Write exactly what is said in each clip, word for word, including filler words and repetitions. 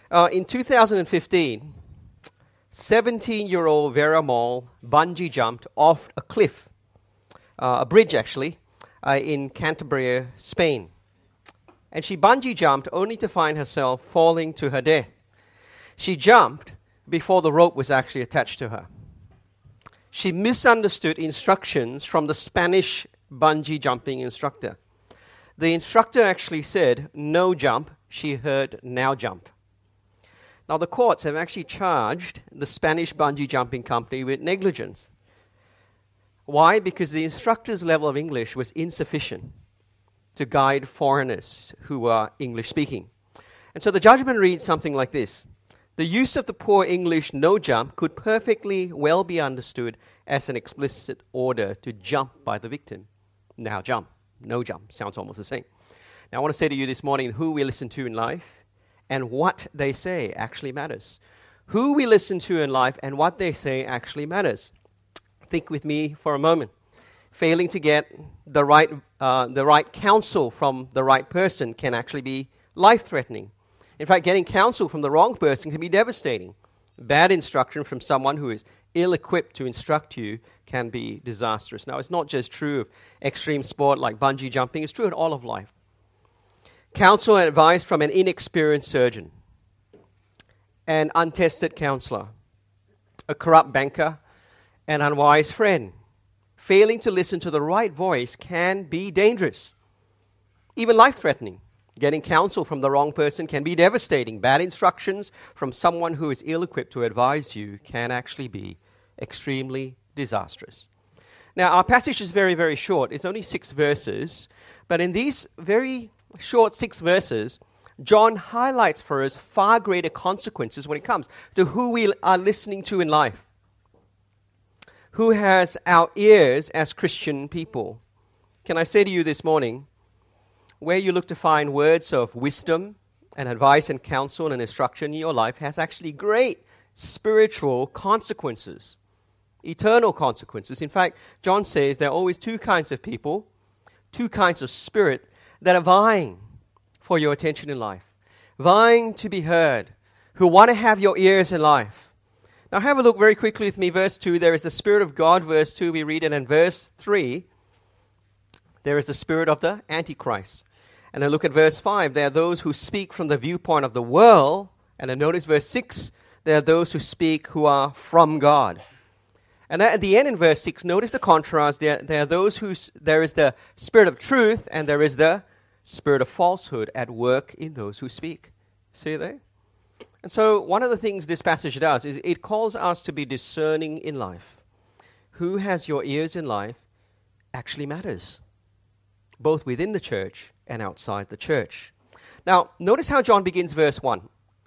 Uh, in two thousand fifteen, seventeen-year-old Vera Maul bungee jumped off a cliff, uh, a bridge actually, uh, in Cantabria, Spain. And she bungee jumped only to find herself falling to her death. She jumped before the rope was actually attached to her. She misunderstood instructions from the Spanish bungee jumping instructor. The instructor actually said, no jump. She heard, now jump. Now the courts have actually charged the Spanish bungee jumping company with negligence. Why? Because the instructor's level of English was insufficient to guide foreigners who are English speaking. And so the judgment reads something like this. The use of the poor English no jump could perfectly well be understood as an explicit order to jump by the victim. Now jump, no jump, sounds almost the same. Now I want to say to you this morning, who we listen to in life and what they say actually matters. Who we listen to in life and what they say actually matters. Think with me for a moment. Failing to get the right, uh, the right counsel from the right person can actually be life-threatening. In fact, getting counsel from the wrong person can be devastating. Bad instruction from someone who is ill-equipped to instruct you can be disastrous. Now, it's not just true of extreme sport like bungee jumping. It's true in all of life. Counsel and advice from an inexperienced surgeon, an untested counselor, a corrupt banker, an unwise friend. Failing to listen to the right voice can be dangerous, even life-threatening. Getting counsel from the wrong person can be devastating. Bad instructions from someone who is ill-equipped to advise you can actually be extremely disastrous. Now, our passage is very, very short. It's only six verses. But in these very short six verses, John highlights for us far greater consequences when it comes to who we are listening to in life. Who has our ears as Christian people? Can I say to you this morning, where you look to find words of wisdom and advice and counsel and instruction in your life has actually great spiritual consequences, eternal consequences. In fact, John says there are always two kinds of people, two kinds of spirit that are vying for your attention in life, vying to be heard, who want to have your ears in life. Now have a look very quickly with me, verse two. There is the Spirit of God, verse two, we read it, and verse three, there is the spirit of the Antichrist. And then look at verse five. There are those who speak from the viewpoint of the world. And then notice verse six. There are those who speak who are from God. And at the end in verse six, notice the contrast. There, there are those who, there is the spirit of truth and there is the spirit of falsehood at work in those who speak. See there? And so one of the things this passage does is it calls us to be discerning in life. Who has your ears in life actually matters, both within the church and outside the church. Now, notice how John begins verse one.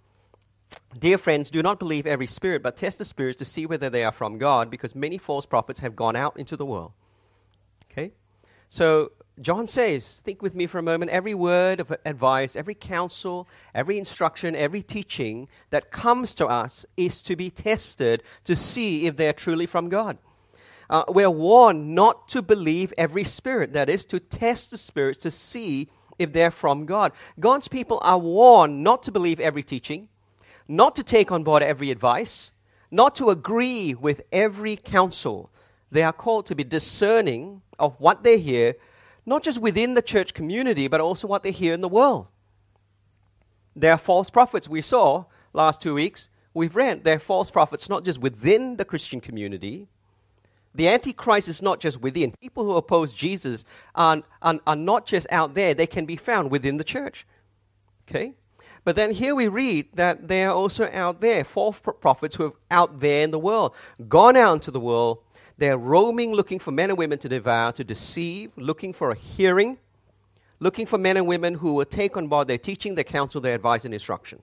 Dear friends, do not believe every spirit, but test the spirits to see whether they are from God, because many false prophets have gone out into the world. Okay? So, John says, think with me for a moment, every word of advice, every counsel, every instruction, every teaching that comes to us is to be tested to see if they're truly from God. Uh, we're warned not to believe every spirit. That is, to test the spirits to see if they're from God. God's people are warned not to believe every teaching, not to take on board every advice, not to agree with every counsel. They are called to be discerning of what they hear, not just within the church community, but also what they hear in the world. There are false prophets. We saw last two weeks, we've read, there are false prophets not just within the Christian community. The Antichrist is not just within. People who oppose Jesus are, are, are not just out there. They can be found within the church. Okay? But then here we read that they are also out there, false prophets who are out there in the world, gone out into the world. They're roaming, looking for men and women to devour, to deceive, looking for a hearing, looking for men and women who will take on board their teaching, their counsel, their advice, and instruction.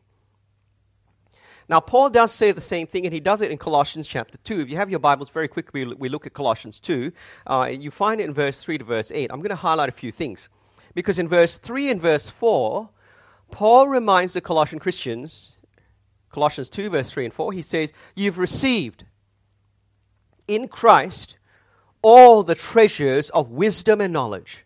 Now, Paul does say the same thing, and he does it in Colossians chapter two. If you have your Bibles, very quickly we look at Colossians two. Uh, you find it in verse three to verse eight. I'm going to highlight a few things. Because in verse three and verse four, Paul reminds the Colossian Christians, Colossians two, verse three and four, he says, you've received in Christ all the treasures of wisdom and knowledge.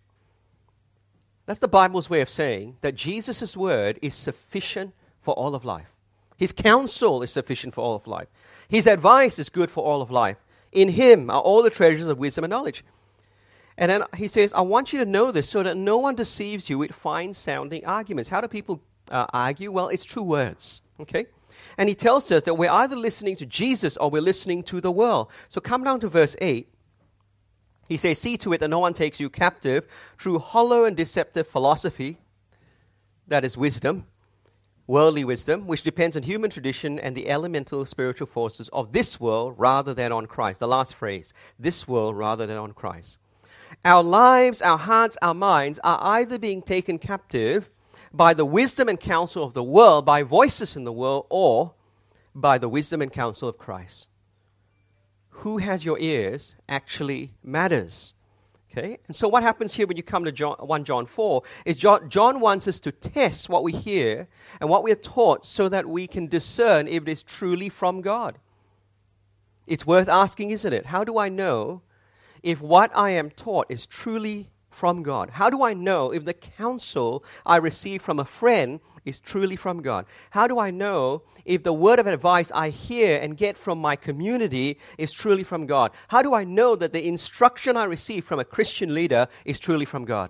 That's the Bible's way of saying that Jesus' word is sufficient for all of life. His counsel is sufficient for all of life. His advice is good for all of life. In Him are all the treasures of wisdom and knowledge. And then he says, I want you to know this so that no one deceives you with fine-sounding arguments. How do people uh, argue? Well, it's true words. Okay? And he tells us that we're either listening to Jesus or we're listening to the world. So come down to verse eight. He says, see to it that no one takes you captive through hollow and deceptive philosophy, that is wisdom, worldly wisdom, which depends on human tradition and the elemental spiritual forces of this world rather than on Christ. The last phrase, this world rather than on Christ. Our lives, our hearts, our minds are either being taken captive by the wisdom and counsel of the world, by voices in the world, or by the wisdom and counsel of Christ. Who has your ears actually matters. Okay? And so what happens here when you come to John, First John four is John, John wants us to test what we hear and what we are taught so that we can discern if it is truly from God. It's worth asking, isn't it? How do I know if what I am taught is truly from God? How do I know if the counsel I receive from a friend is truly from God? How do I know if the word of advice I hear and get from my community is truly from God? How do I know that the instruction I receive from a Christian leader is truly from God?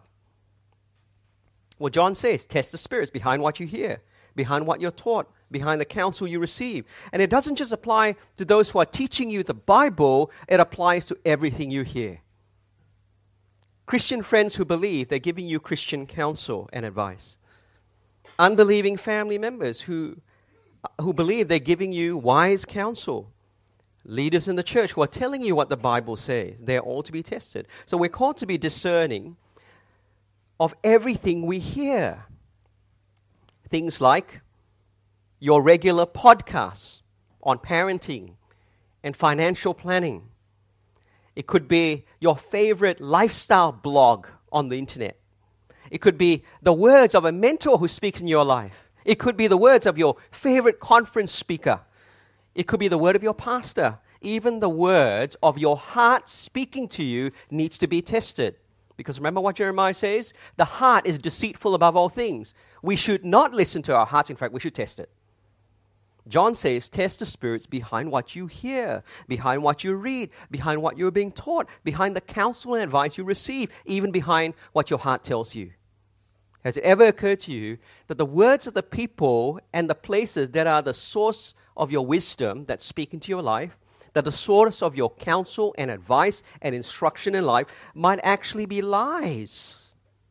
Well, John says, test the spirits behind what you hear, behind what you're taught, behind the counsel you receive. And it doesn't just apply to those who are teaching you the Bible, it applies to everything you hear. Christian friends who believe, they're giving you Christian counsel and advice. Unbelieving family members who, who believe, they're giving you wise counsel. Leaders in the church who are telling you what the Bible says, they're all to be tested. So we're called to be discerning of everything we hear. Things like your regular podcasts on parenting and financial planning. It could be your favorite lifestyle blog on the internet. It could be the words of a mentor who speaks in your life. It could be the words of your favorite conference speaker. It could be the word of your pastor. Even the words of your heart speaking to you needs to be tested. Because remember what Jeremiah says? The heart is deceitful above all things. We should not listen to our hearts. In fact, we should test it. John says, test the spirits behind what you hear, behind what you read, behind what you're being taught, behind the counsel and advice you receive, even behind what your heart tells you. Has it ever occurred to you that the words of the people and the places that are the source of your wisdom that speak into your life, that the source of your counsel and advice and instruction in life might actually be lies?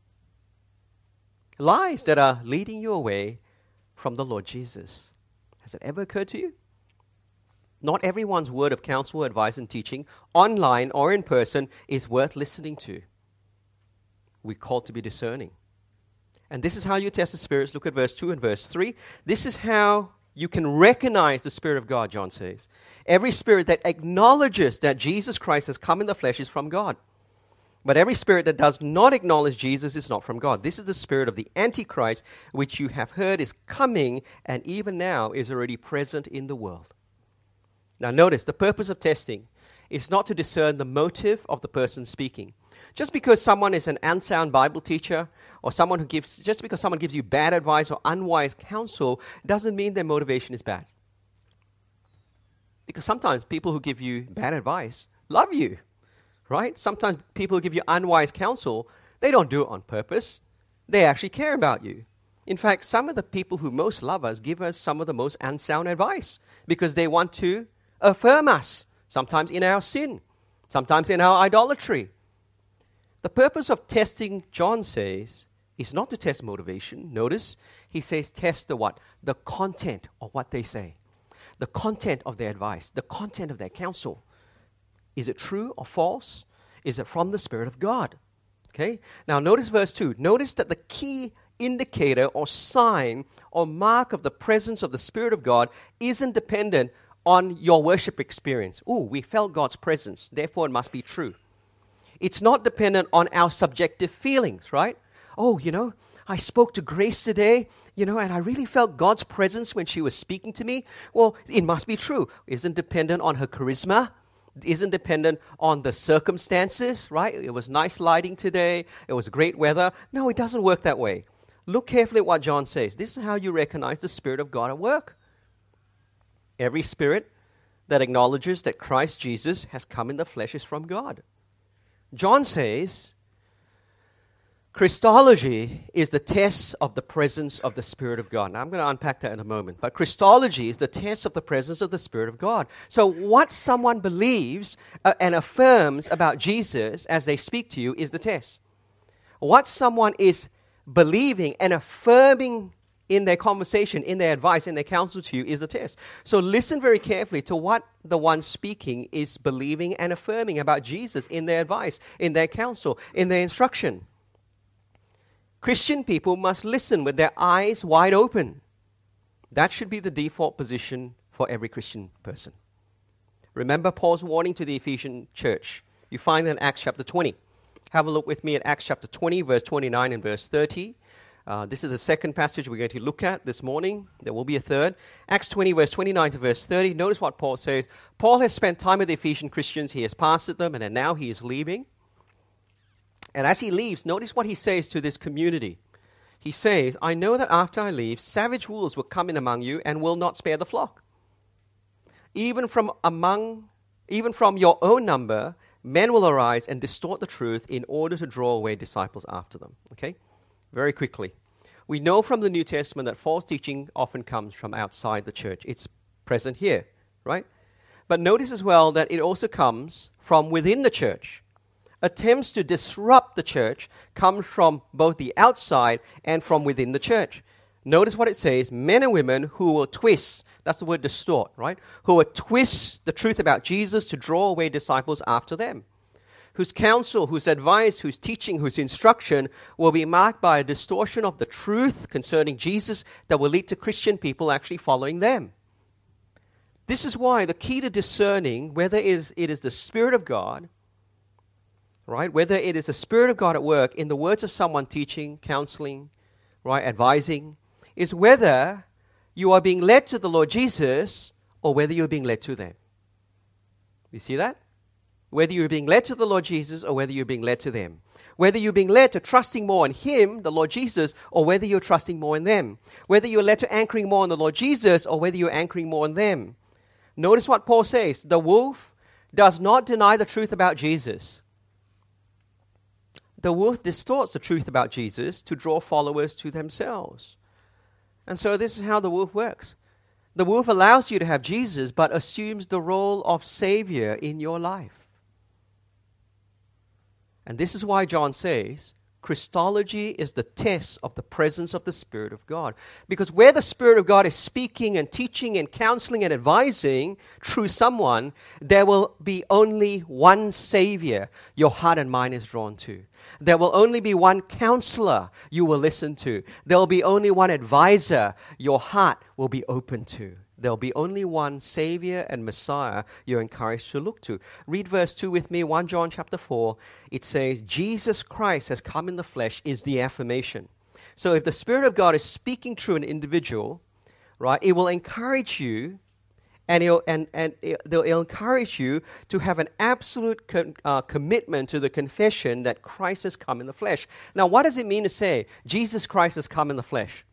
Lies that are leading you away from the Lord Jesus. Has it ever occurred to you? Not everyone's word of counsel, advice, and teaching, online or in person, is worth listening to. We're called to be discerning. And this is how you test the spirits. Look at verse two and verse three. This is how you can recognize the Spirit of God, John says. Every spirit that acknowledges that Jesus Christ has come in the flesh is from God. But every spirit that does not acknowledge Jesus is not from God. This is the spirit of the Antichrist, which you have heard is coming and even now is already present in the world. Now notice, the purpose of testing is not to discern the motive of the person speaking. Just because someone is an unsound Bible teacher or someone who gives, just because someone gives you bad advice or unwise counsel doesn't mean their motivation is bad. Because sometimes people who give you bad advice love you. Right? Sometimes people who give you unwise counsel, they don't do it on purpose. They actually care about you. In fact, some of the people who most love us give us some of the most unsound advice because they want to affirm us, sometimes in our sin, sometimes in our idolatry. The purpose of testing, John says, is not to test motivation. Notice, he says test the what? The content of what they say. The content of their advice, the content of their counsel. Is it true or false? Is it from the Spirit of God? Okay. Now notice verse two. Notice that the key indicator or sign or mark of the presence of the Spirit of God isn't dependent on your worship experience. Ooh, we felt God's presence, therefore it must be true. It's not dependent on our subjective feelings, right? Oh, you know, I spoke to Grace today, you know, and I really felt God's presence when she was speaking to me. Well, it must be true. Isn't dependent on her charisma. Isn't dependent on the circumstances, right? It was nice lighting today. It was great weather. No, it doesn't work that way. Look carefully at what John says. This is how you recognize the Spirit of God at work. Every spirit that acknowledges that Christ Jesus has come in the flesh is from God. John says, Christology is the test of the presence of the Spirit of God. Now, I'm going to unpack that in a moment. But Christology is the test of the presence of the Spirit of God. So what someone believes uh, and affirms about Jesus as they speak to you is the test. What someone is believing and affirming in their conversation, in their advice, in their counsel to you is the test. So listen very carefully to what the one speaking is believing and affirming about Jesus in their advice, in their counsel, in their instruction. Christian people must listen with their eyes wide open. That should be the default position for every Christian person. Remember Paul's warning to the Ephesian church. You find that in Acts chapter twenty. Have a look with me at Acts chapter twenty, verse twenty-nine and verse thirty. Uh, this is the second passage we're going to look at this morning. There will be a third. Acts twenty, verse twenty-nine to verse thirty. Notice what Paul says. Paul has spent time with the Ephesian Christians. He has pastored them, and then now he is leaving. And as he leaves, notice what he says to this community. He says, I know that after I leave, savage wolves will come in among you and will not spare the flock. Even from among, even from your own number, men will arise and distort the truth in order to draw away disciples after them. Okay? Very quickly. We know from the New Testament that false teaching often comes from outside the church. It's present here, right? But notice as well that it also comes from within the church. Attempts to disrupt the church come from both the outside and from within the church. Notice what it says, men and women who will twist, that's the word distort, right? Who will twist the truth about Jesus to draw away disciples after them. Whose counsel, whose advice, whose teaching, whose instruction will be marked by a distortion of the truth concerning Jesus that will lead to Christian people actually following them. This is why the key to discerning whether it is, it is the Spirit of God, right? Whether it is the Spirit of God at work in the words of someone teaching, counseling, right, advising, is whether you are being led to the Lord Jesus or whether you're being led to them. You see that? Whether you're being led to the Lord Jesus or whether you're being led to them. Whether you're being led to trusting more in Him, the Lord Jesus, or whether you're trusting more in them. Whether you're led to anchoring more on the Lord Jesus or whether you're anchoring more on them. Notice what Paul says. The wolf does not deny the truth about Jesus. The wolf distorts the truth about Jesus to draw followers to themselves. And so this is how the wolf works. The wolf allows you to have Jesus, but assumes the role of Savior in your life. And this is why John says, Christology is the test of the presence of the Spirit of God. Because where the Spirit of God is speaking and teaching and counseling and advising through someone, there will be only one Savior your heart and mind is drawn to. There will only be one counselor you will listen to. There will be only one advisor your heart will be open to. There will be only one Savior and Messiah you're encouraged to look to. Read verse two with me, First John chapter four. It says, Jesus Christ has come in the flesh is the affirmation. So if the Spirit of God is speaking through an individual, right, it will encourage you and it'll, and, and it'll, it'll encourage you to have an absolute con, uh, commitment to the confession that Christ has come in the flesh. Now, what does it mean to say Jesus Christ has come in the flesh?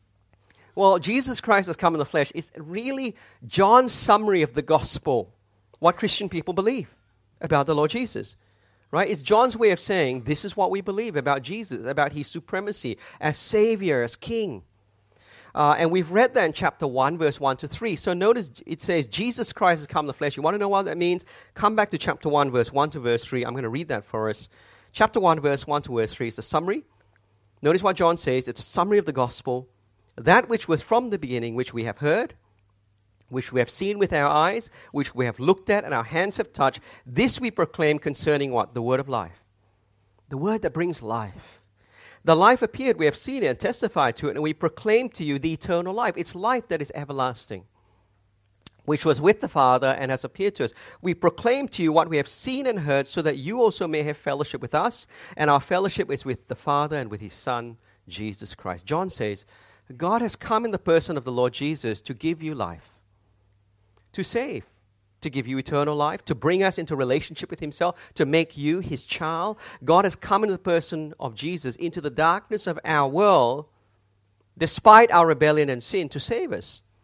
Well, Jesus Christ has come in the flesh is really John's summary of the gospel, what Christian people believe about the Lord Jesus, right? It's John's way of saying this is what we believe about Jesus, about His supremacy as Savior, as King. Uh, and we've read that in chapter one, verse one to three. So notice it says Jesus Christ has come in the flesh. You want to know what that means? Come back to chapter one, verse one to verse three. I'm going to read that for us. Chapter one, verse one to verse three is a summary. Notice what John says. It's a summary of the gospel. That which was from the beginning, which we have heard, which we have seen with our eyes, which we have looked at and our hands have touched, this we proclaim concerning what? The word of life. The word that brings life. The life appeared, we have seen it and testified to it, and we proclaim to you the eternal life. It's life that is everlasting, which was with the Father and has appeared to us. We proclaim to you what we have seen and heard, so that you also may have fellowship with us, and our fellowship is with the Father and with His Son, Jesus Christ. John says, God has come in the person of the Lord Jesus to give you life, to save, to give you eternal life, to bring us into relationship with Himself, to make you His child. God has come in the person of Jesus into the darkness of our world, despite our rebellion and sin, to save us.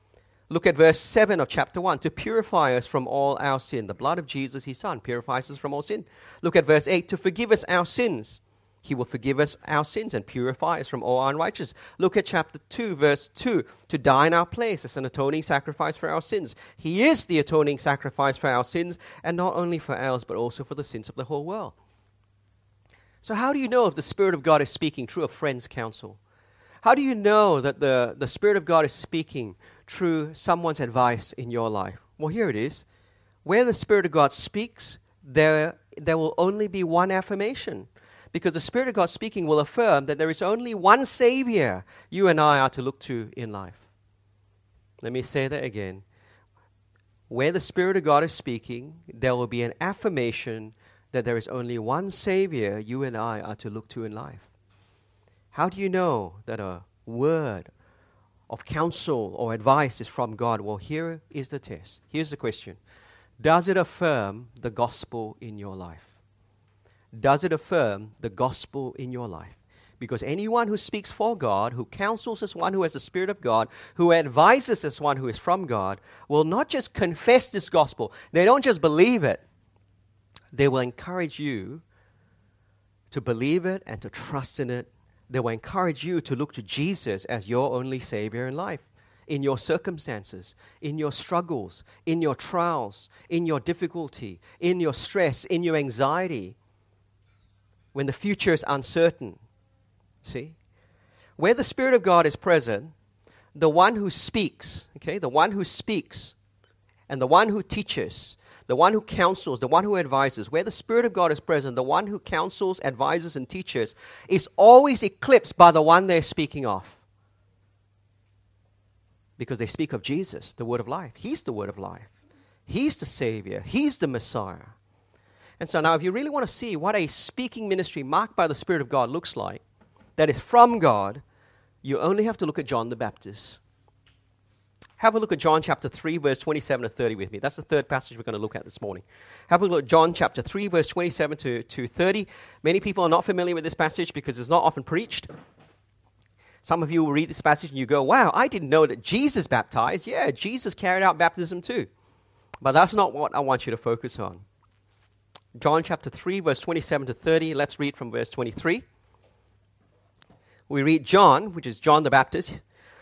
Look at verse seven of chapter one. To purify us from all our sin. The blood of Jesus, his son, purifies us from all sin. Look at verse eight. To forgive us our sins. He will forgive us our sins and purify us from all unrighteousness. Look at chapter two, verse two. To die in our place as an atoning sacrifice for our sins. He is the atoning sacrifice for our sins, and not only for ours, but also for the sins of the whole world. So how do you know if the Spirit of God is speaking through a friend's counsel? How do you know that the, the Spirit of God is speaking through someone's advice in your life? Well, here it is. Where the Spirit of God speaks, there, there will only be one affirmation. Because the Spirit of God speaking will affirm that there is only one Savior you and I are to look to in life. Let me say that again. Where the Spirit of God is speaking, there will be an affirmation that there is only one Savior you and I are to look to in life. How do you know that a word of counsel or advice is from God? Well, here is the test. Here's the question. Does it affirm the gospel in your life? Does it affirm the gospel in your life? Because anyone who speaks for God, who counsels as one who has the Spirit of God, who advises as one who is from God, will not just confess this gospel. They don't just believe it. They will encourage you to believe it and to trust in it. They will encourage you to look to Jesus as your only Savior in life, in your circumstances, in your struggles, in your trials, in your difficulty, in your stress, in your anxiety, when the future is uncertain. See? Where the Spirit of God is present, the one who speaks, okay, the one who speaks, and the one who teaches, the one who counsels, the one who advises, where the Spirit of God is present, the one who counsels, advises, and teaches is always eclipsed by the one they're speaking of. Because they speak of Jesus, the Word of life. He's the Word of life. He's the Savior. He's the Messiah. And so now if you really want to see what a speaking ministry marked by the Spirit of God looks like, that is from God, you only have to look at John the Baptist. Have a look at John chapter three, verse twenty-seven to thirty with me. That's the third passage we're going to look at this morning. Have a look at John chapter three, verse twenty-seven to, to thirty. Many people are not familiar with this passage because it's not often preached. Some of you will read this passage and you go, wow, I didn't know that Jesus baptized. Yeah, Jesus carried out baptism too. But that's not what I want you to focus on. John chapter three, verse twenty-seven to thirty. Let's read from verse twenty-three. We read John, which is John the Baptist,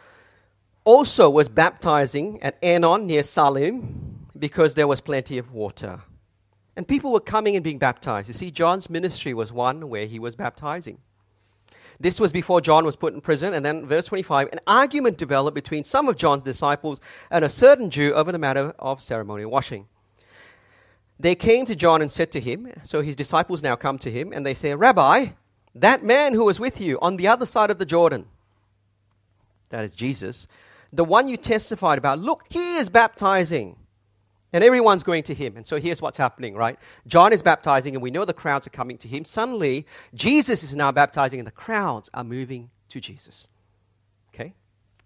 also was baptizing at Aenon near Salim because there was plenty of water. And people were coming and being baptized. You see, John's ministry was one where he was baptizing. This was before John was put in prison. And then verse twenty-five, an argument developed between some of John's disciples and a certain Jew over the matter of ceremonial washing. They came to John and said to him, so his disciples now come to him, and they say, Rabbi, that man who was with you on the other side of the Jordan, that is Jesus, the one you testified about, look, he is baptizing. And everyone's going to him. And so here's what's happening, right? John is baptizing, and we know the crowds are coming to him. Suddenly, Jesus is now baptizing, and the crowds are moving to Jesus. Okay?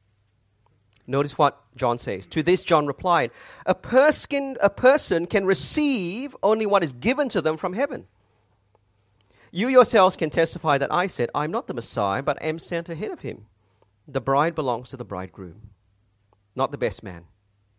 Notice what John says. To this, John replied, a person, a person can receive only what is given to them from heaven. You yourselves can testify that I said, I'm not the Messiah, but am sent ahead of him. The bride belongs to the bridegroom, not the best man.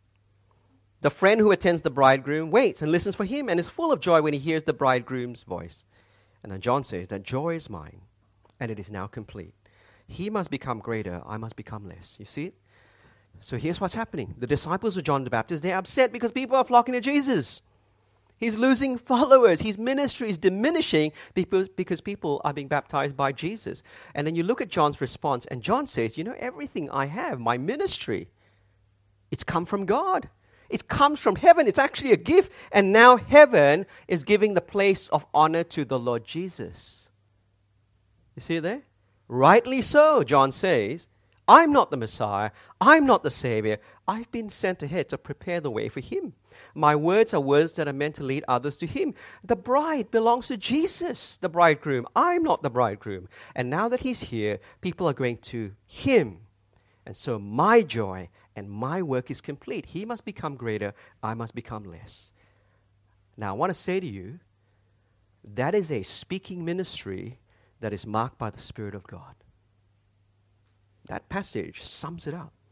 The friend who attends the bridegroom waits and listens for him and is full of joy when he hears the bridegroom's voice. And then John says, that joy is mine, and it is now complete. He must become greater, I must become less. You see it? So here's what's happening. The disciples of John the Baptist, they're upset because people are flocking to Jesus. He's losing followers. His ministry is diminishing because, because people are being baptized by Jesus. And then you look at John's response, and John says, you know, everything I have, my ministry, it's come from God. It comes from heaven. It's actually a gift. And now heaven is giving the place of honor to the Lord Jesus. You see it there? Rightly so, John says, I'm not the Messiah. I'm not the Savior. I've been sent ahead to prepare the way for him. My words are words that are meant to lead others to him. The bride belongs to Jesus, the bridegroom. I'm not the bridegroom. And now that he's here, people are going to him. And so my joy and my work is complete. He must become greater. I must become less. Now, I want to say to you, that is a speaking ministry that is marked by the Spirit of God. That passage sums it up.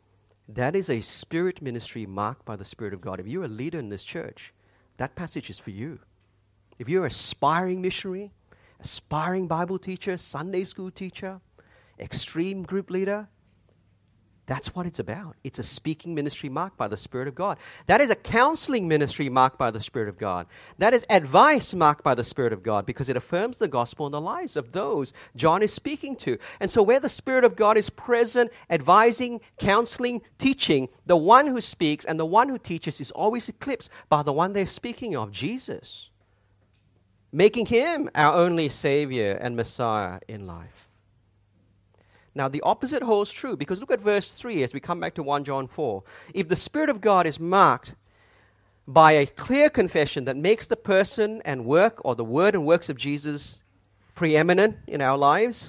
That is a spirit ministry marked by the Spirit of God. If you're a leader in this church, that passage is for you. If you're an aspiring missionary, aspiring Bible teacher, Sunday school teacher, extreme group leader, that's what it's about. It's a speaking ministry marked by the Spirit of God. That is a counseling ministry marked by the Spirit of God. That is advice marked by the Spirit of God because it affirms the gospel in the lives of those John is speaking to. And so where the Spirit of God is present, advising, counseling, teaching, the one who speaks and the one who teaches is always eclipsed by the one they're speaking of, Jesus, making him our only Savior and Messiah in life. Now, the opposite holds true, because look at verse three as we come back to First John four. If the Spirit of God is marked by a clear confession that makes the person and work, or the word and works of Jesus, preeminent in our lives,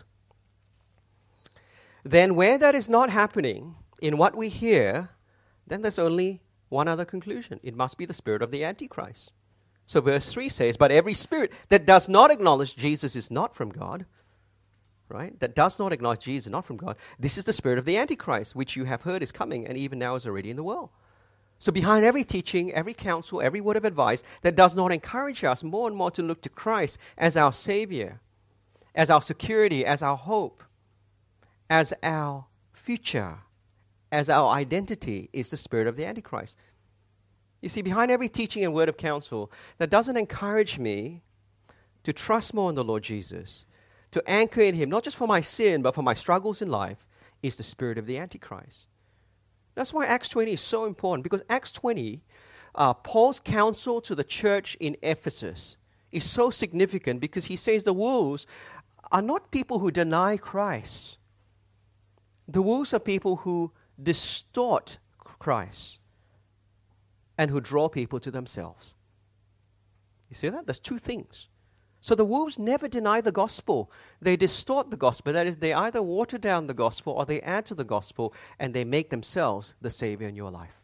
then where that is not happening in what we hear, then there's only one other conclusion. It must be the spirit of the Antichrist. So verse three says, but every spirit that does not acknowledge Jesus is not from God, right? That does not acknowledge Jesus, not from God. This is the spirit of the Antichrist, which you have heard is coming and even now is already in the world. So behind every teaching, every counsel, every word of advice that does not encourage us more and more to look to Christ as our Savior, as our security, as our hope, as our future, as our identity, is the spirit of the Antichrist. You see, behind every teaching and word of counsel that doesn't encourage me to trust more in the Lord Jesus, to anchor in him, not just for my sin, but for my struggles in life, is the spirit of the Antichrist. That's why Acts twenty is so important, because Acts twenty, uh, Paul's counsel to the church in Ephesus, is so significant because he says the wolves are not people who deny Christ. The wolves are people who distort Christ and who draw people to themselves. You see that? There's two things. So the wolves never deny the gospel. They distort the gospel. That is, they either water down the gospel or they add to the gospel and they make themselves the Savior in your life.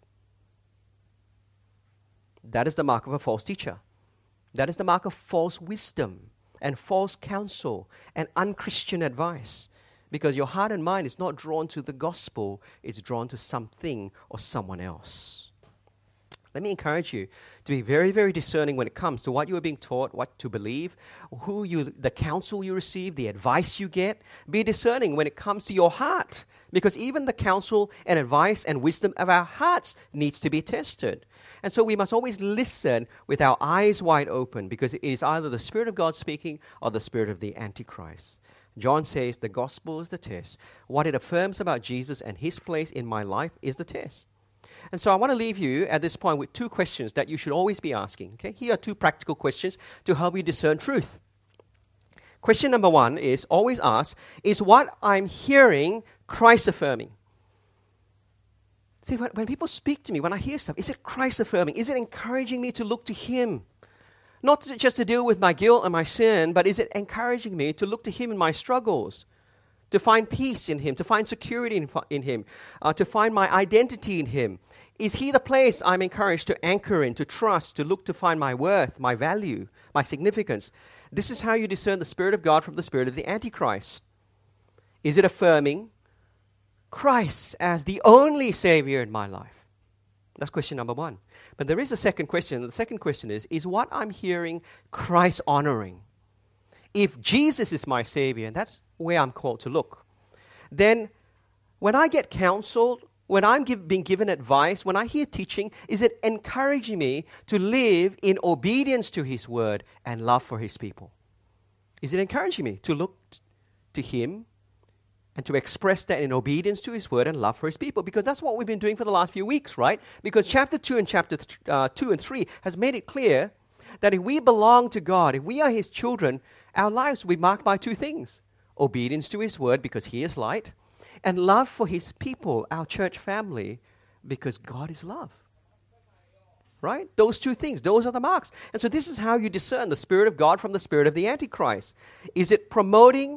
That is the mark of a false teacher. That is the mark of false wisdom and false counsel and unchristian advice. Because your heart and mind is not drawn to the gospel, it's drawn to something or someone else. Let me encourage you to be very, very discerning when it comes to what you are being taught, what to believe, who you, the counsel you receive, the advice you get. Be discerning when it comes to your heart, because even the counsel and advice and wisdom of our hearts needs to be tested. And so we must always listen with our eyes wide open, because it is either the Spirit of God speaking or the spirit of the Antichrist. John says the gospel is the test. What it affirms about Jesus and his place in my life is the test. And so I want to leave you at this point with two questions that you should always be asking. Okay, here are two practical questions to help you discern truth. Question number one is always ask, is what I'm hearing Christ affirming? See, when, when people speak to me, when I hear stuff, is it Christ affirming? Is it encouraging me to look to him? Not to, just to deal with my guilt and my sin, but is it encouraging me to look to him in my struggles? To find peace in him, to find security in, in him, uh, to find my identity in him. Is he the place I'm encouraged to anchor in, to trust, to look to find my worth, my value, my significance? This is how you discern the Spirit of God from the spirit of the Antichrist. Is it affirming Christ as the only Savior in my life? That's question number one. But there is a second question, and the second question is, is what I'm hearing Christ honoring? If Jesus is my Savior, and that's where I'm called to look, then when I get counseled, when I'm give, being given advice, when I hear teaching, is it encouraging me to live in obedience to his word and love for his people? Is it encouraging me to look t- to him and to express that in obedience to his word and love for his people? Because that's what we've been doing for the last few weeks, right? Because chapter two and chapter th- uh, two and three has made it clear that if we belong to God, if we are his children, our lives will be marked by two things. Obedience to his word, because he is light, and love for his people, our church family, because God is love. Right? Those two things, those are the marks. And so this is how you discern the Spirit of God from the spirit of the Antichrist. Is it promoting,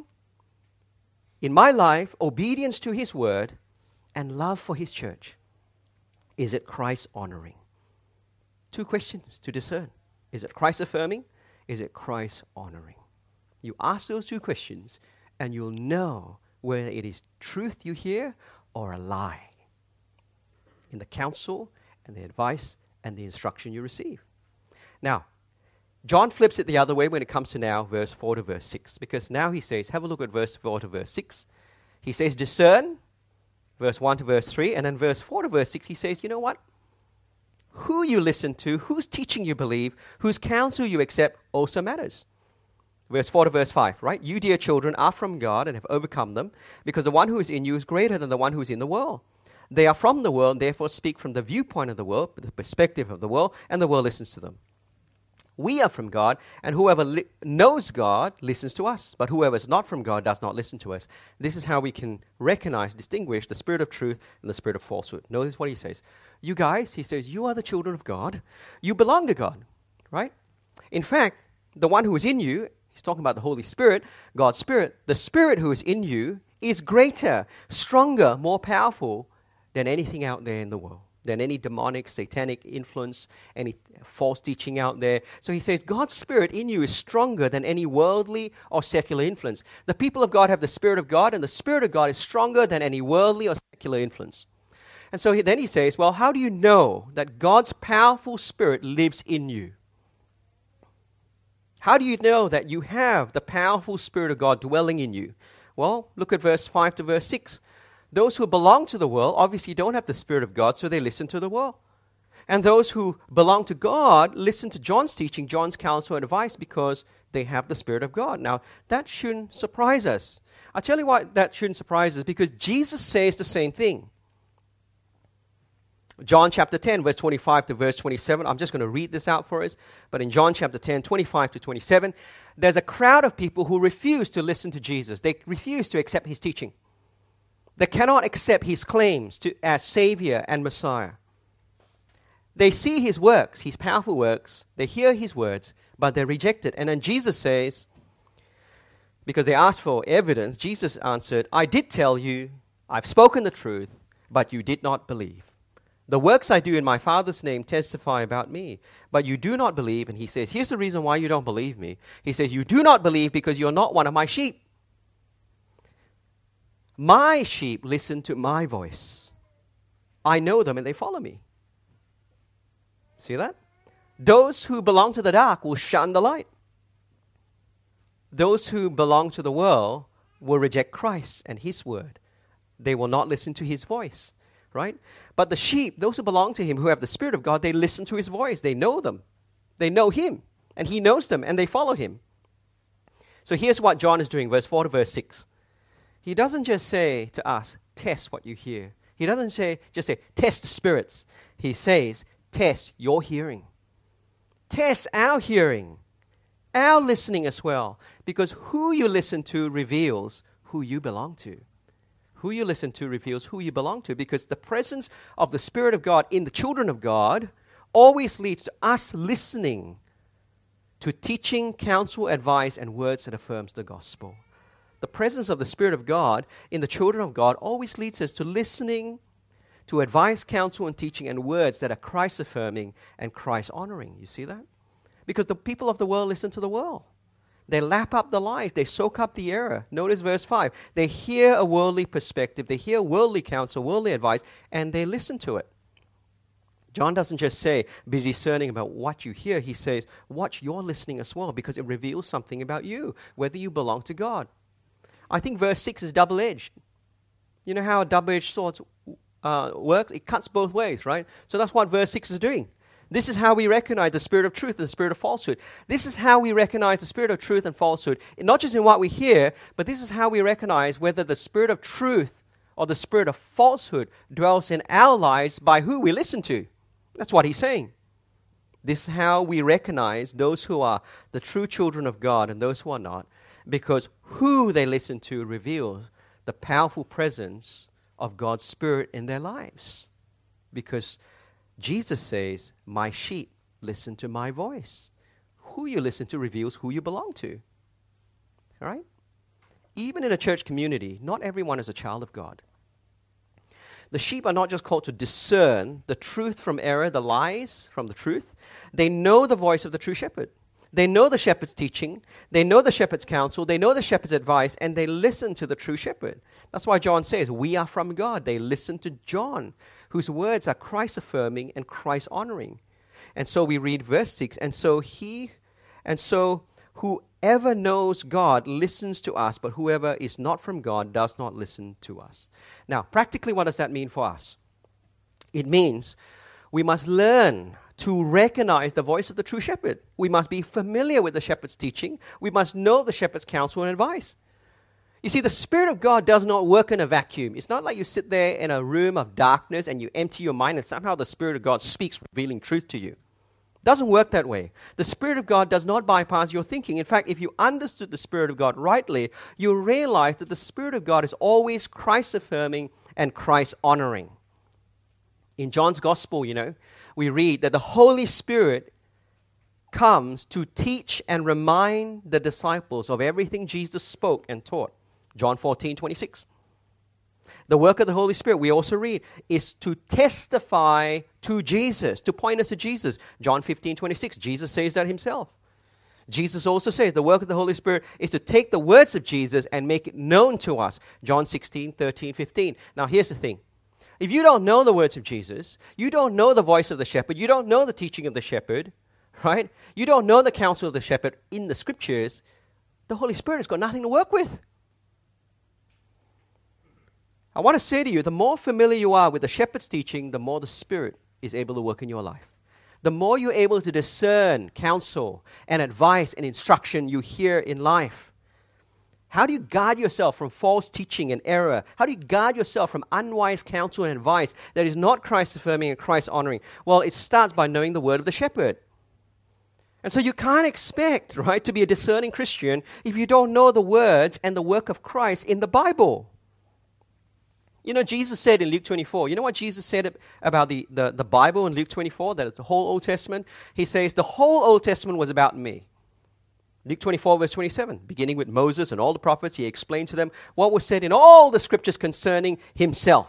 in my life, obedience to his word and love for his church? Is it Christ honoring? Two questions to discern. Is it Christ affirming? Is it Christ honoring? You ask those two questions and you'll know whether it is truth you hear or a lie. in the counsel and the advice and the instruction you receive. Now, John flips it the other way when it comes to now verse four to verse six, because now he says, have a look at verse four to verse six. He says, discern, verse one to verse three, and then verse four to verse six, he says, you know what? Who you listen to, whose teaching you believe, whose counsel you accept also matters. Verse four to verse five, right? You, dear children, are from God and have overcome them, because the one who is in you is greater than the one who is in the world. They are from the world, and therefore speak from the viewpoint of the world, the perspective of the world, and the world listens to them. We are from God, and whoever li- knows God listens to us, but whoever is not from God does not listen to us. This is how we can recognize, distinguish the spirit of truth and the spirit of falsehood. Notice what he says. You guys, he says, you are the children of God. You belong to God, right? In fact, the one who is in you, he's talking about the Holy Spirit, God's Spirit, the Spirit who is in you is greater, stronger, more powerful than anything out there in the world, than any demonic, satanic influence, any false teaching out there. So he says, God's Spirit in you is stronger than any worldly or secular influence. The people of God have the Spirit of God, and the Spirit of God is stronger than any worldly or secular influence. And so he, then he says, well, how do you know that God's powerful Spirit lives in you? How do you know that you have the powerful Spirit of God dwelling in you? Well, look at verse five to verse six. Those who belong to the world obviously don't have the Spirit of God, so they listen to the world. And those who belong to God listen to John's teaching, John's counsel and advice, because they have the Spirit of God. Now, that shouldn't surprise us. I'll tell you why that shouldn't surprise us, because Jesus says the same thing. John chapter ten, verse twenty-five to verse twenty-seven. I'm just going to read this out for us. But in John chapter ten, twenty-five to twenty-seven, there's a crowd of people who refuse to listen to Jesus. They refuse to accept his teaching. They cannot accept his claims to, as Savior and Messiah. They see his works, his powerful works. They hear his words, but they reject it. And then Jesus says, because they asked for evidence, Jesus answered, I did tell you, I've spoken the truth, but you did not believe. The works I do in my Father's name testify about me, but you do not believe. And he says, here's the reason why you don't believe me. He says, you do not believe because you're not one of my sheep. My sheep listen to my voice. I know them and they follow me. See that? Those who belong to the dark will shun the light. Those who belong to the world will reject Christ and his word. They will not listen to his voice. Right? But the sheep, those who belong to him, who have the Spirit of God, they listen to his voice. They know them. They know him. And he knows them, and they follow him. So here's what John is doing, verse four to verse six. He doesn't just say to us, test what you hear. He doesn't say, just say, test the spirits. He says, test your hearing. Test our hearing, our listening as well. Because who you listen to reveals who you belong to. Who you listen to reveals who you belong to, because the presence of the Spirit of God in the children of God always leads to us listening to teaching, counsel, advice, and words that affirms the gospel. The presence of the Spirit of God in the children of God always leads us to listening to advice, counsel, and teaching, and words that are Christ-affirming and Christ-honoring. You see that? Because the people of the world listen to the world. They lap up the lies. They soak up the error. Notice verse five. They hear a worldly perspective. They hear worldly counsel, worldly advice, and they listen to it. John doesn't just say, be discerning about what you hear. He says, watch your listening as well, because it reveals something about you, whether you belong to God. I think verse six is double-edged. You know how a double-edged sword uh, works? It cuts both ways, right? So that's what verse six is doing. This is how we recognize the spirit of truth and the spirit of falsehood. This is how we recognize the spirit of truth and falsehood, not just in what we hear, but this is how we recognize whether the spirit of truth or the spirit of falsehood dwells in our lives by who we listen to. That's what he's saying. This is how we recognize those who are the true children of God and those who are not, because who they listen to reveals the powerful presence of God's Spirit in their lives. Because Jesus says, my sheep listen to my voice. Who you listen to reveals who you belong to. All right? Even in a church community, not everyone is a child of God. The sheep are not just called to discern the truth from error, the lies from the truth. They know the voice of the true shepherd. They know the shepherd's teaching, they know the shepherd's counsel, they know the shepherd's advice, and they listen to the true shepherd. That's why John says, we are from God. They listen to John, whose words are Christ-affirming and Christ-honoring. And so we read verse six, and so he, and so whoever knows God listens to us, but whoever is not from God does not listen to us. Now, practically, what does that mean for us? It means we must learn to recognize the voice of the true shepherd. We must be familiar with the shepherd's teaching. We must know the shepherd's counsel and advice. You see, the Spirit of God does not work in a vacuum. It's not like you sit there in a room of darkness and you empty your mind and somehow the Spirit of God speaks, revealing truth to you. It doesn't work that way. The Spirit of God does not bypass your thinking. In fact, if you understood the Spirit of God rightly, you'll realize that the Spirit of God is always Christ-affirming and Christ-honoring. In John's Gospel, you know, we read that the Holy Spirit comes to teach and remind the disciples of everything Jesus spoke and taught. John fourteen twenty-six. The work of the Holy Spirit, we also read, is to testify to Jesus, to point us to Jesus. John fifteen twenty-six, Jesus says that himself. Jesus also says the work of the Holy Spirit is to take the words of Jesus and make it known to us. John sixteen thirteen fifteen. Now here's the thing. If you don't know the words of Jesus, you don't know the voice of the shepherd, you don't know the teaching of the shepherd, right? You don't know the counsel of the shepherd in the scriptures, the Holy Spirit has got nothing to work with. I want to say to you, the more familiar you are with the shepherd's teaching, the more the Spirit is able to work in your life. The more you're able to discern counsel and advice and instruction you hear in life. How do you guard yourself from false teaching and error? How do you guard yourself from unwise counsel and advice that is not Christ-affirming and Christ-honoring? Well, it starts by knowing the word of the shepherd. And so you can't expect, right, to be a discerning Christian if you don't know the words and the work of Christ in the Bible. You know, Jesus said in Luke twenty-four, you know what Jesus said about the, the, the Bible in Luke twenty-four, that it's the whole Old Testament? He says, the whole Old Testament was about me. Luke twenty-four, verse twenty-seven, beginning with Moses and all the prophets, he explained to them what was said in all the scriptures concerning himself.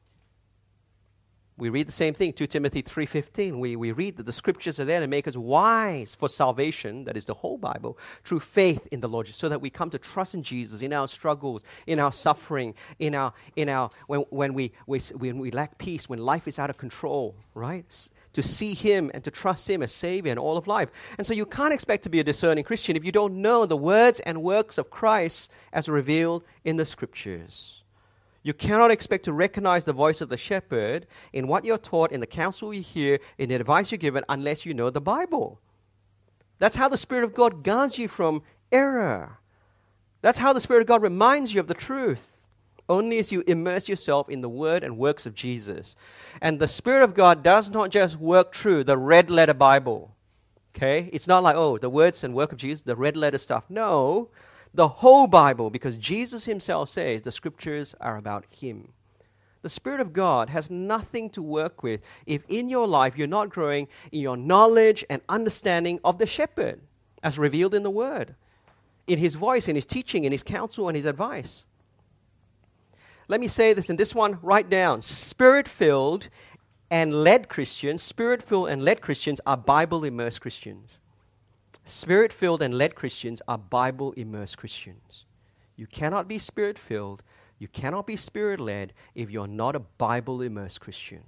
We read the same thing, Second Timothy three fifteen. We, we read that the scriptures are there to make us wise for salvation, that is the whole Bible, through faith in the Lord, so that we come to trust in Jesus in our struggles, in our suffering, in our in our when, when we, we when we lack peace, when life is out of control, right? S- to see Him and to trust Him as Savior in all of life. And so you can't expect to be a discerning Christian if you don't know the words and works of Christ as revealed in the scriptures. You cannot expect to recognize the voice of the shepherd in what you're taught, in the counsel you hear, in the advice you're given, unless you know the Bible. That's how the Spirit of God guards you from error. That's how the Spirit of God reminds you of the truth. Only as you immerse yourself in the word and works of Jesus. And the Spirit of God does not just work through the red letter Bible. Okay? It's not like, oh, the words and work of Jesus, the red letter stuff. No. The whole Bible, because Jesus himself says the scriptures are about him. The Spirit of God has nothing to work with if in your life you're not growing in your knowledge and understanding of the shepherd as revealed in the Word, in his voice, in his teaching, in his counsel, and his advice. Let me say this, and this one, write down. Spirit-filled and led Christians, Spirit-filled and led Christians are Bible-immersed Christians. Spirit-filled and led Christians are Bible-immersed Christians. You cannot be Spirit-filled, you cannot be Spirit-led if you're not a Bible-immersed Christian.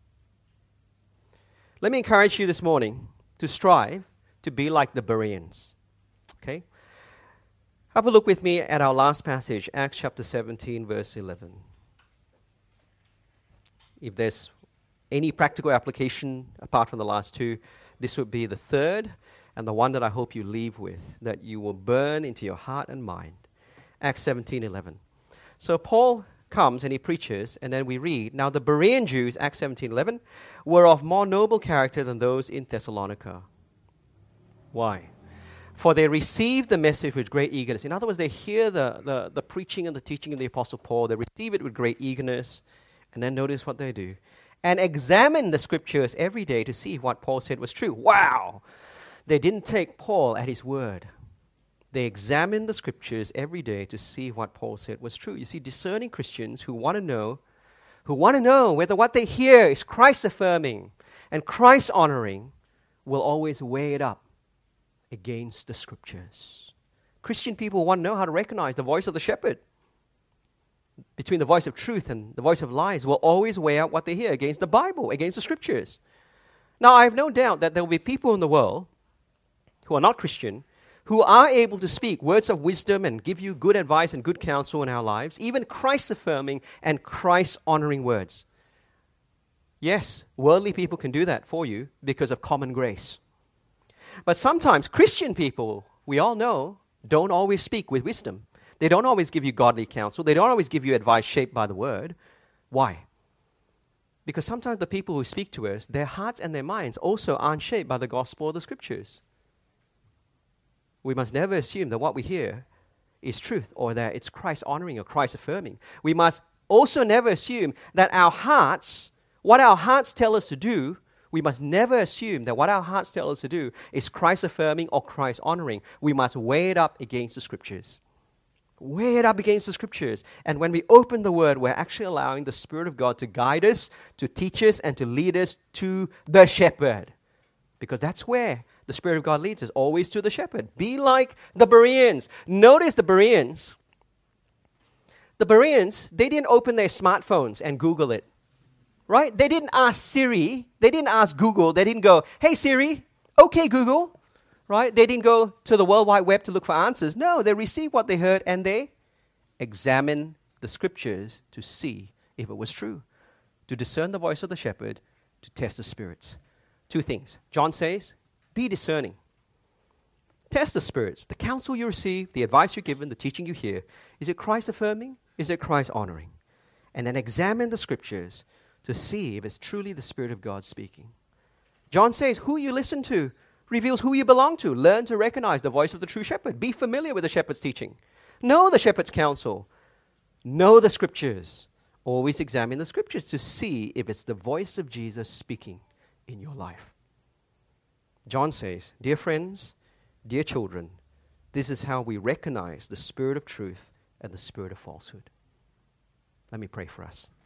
Let me encourage you this morning to strive to be like the Bereans. Okay? Have a look with me at our last passage, Acts chapter seventeen, verse eleven. If there's any practical application apart from the last two, this would be the third, and the one that I hope you leave with, that you will burn into your heart and mind. Acts seventeen eleven. So Paul comes and he preaches, and then we read, now the Berean Jews, Acts seventeen eleven, were of more noble character than those in Thessalonica. Why? For they received the message with great eagerness. In other words, they hear the, the, the preaching and the teaching of the Apostle Paul. They receive it with great eagerness. And then notice what they do. And examine the scriptures every day to see if what Paul said was true. Wow! They didn't take Paul at his word. They examined the scriptures every day to see what Paul said was true. You see, discerning Christians who want to know, who want to know whether what they hear is Christ-affirming and Christ-honoring will always weigh it up against the Scriptures. Christian people want to know how to recognize the voice of the shepherd. Between the voice of truth and the voice of lies, will always weigh out what they hear against the Bible, against the Scriptures. Now, I have no doubt that there will be people in the world who are not Christian, who are able to speak words of wisdom and give you good advice and good counsel in our lives, even Christ-affirming and Christ-honoring words. Yes, worldly people can do that for you because of common grace. But sometimes Christian people, we all know, don't always speak with wisdom. They don't always give you godly counsel. They don't always give you advice shaped by the Word. Why? Because sometimes the people who speak to us, their hearts and their minds also aren't shaped by the gospel or the Scriptures. We must never assume that what we hear is truth or that it's Christ-honoring or Christ-affirming. We must also never assume that our hearts, what our hearts tell us to do, we must never assume that what our hearts tell us to do is Christ-affirming or Christ-honoring. We must weigh it up against the Scriptures. Weigh it up against the Scriptures. And when we open the Word, we're actually allowing the Spirit of God to guide us, to teach us, and to lead us to the shepherd. Because that's where the Spirit of God leads us, always to the shepherd. Be like the Bereans. Notice the Bereans. The Bereans, they didn't open their smartphones and Google it. Right? They didn't ask Siri. They didn't ask Google. They didn't go, hey Siri, okay Google. Right? They didn't go to the World Wide Web to look for answers. No, they received what they heard and they examined the Scriptures to see if it was true, to discern the voice of the shepherd, to test the spirits. Two things. John says, be discerning. Test the spirits. The counsel you receive, the advice you're given, the teaching you hear. Is it Christ-affirming? Is it Christ-honoring? And then examine the Scriptures to see if it's truly the Spirit of God speaking. John says, who you listen to reveals who you belong to. Learn to recognize the voice of the true shepherd. Be familiar with the shepherd's teaching. Know the shepherd's counsel. Know the Scriptures. Always examine the Scriptures to see if it's the voice of Jesus speaking in your life. John says, dear friends, dear children, this is how we recognize the spirit of truth and the spirit of falsehood. Let me pray for us.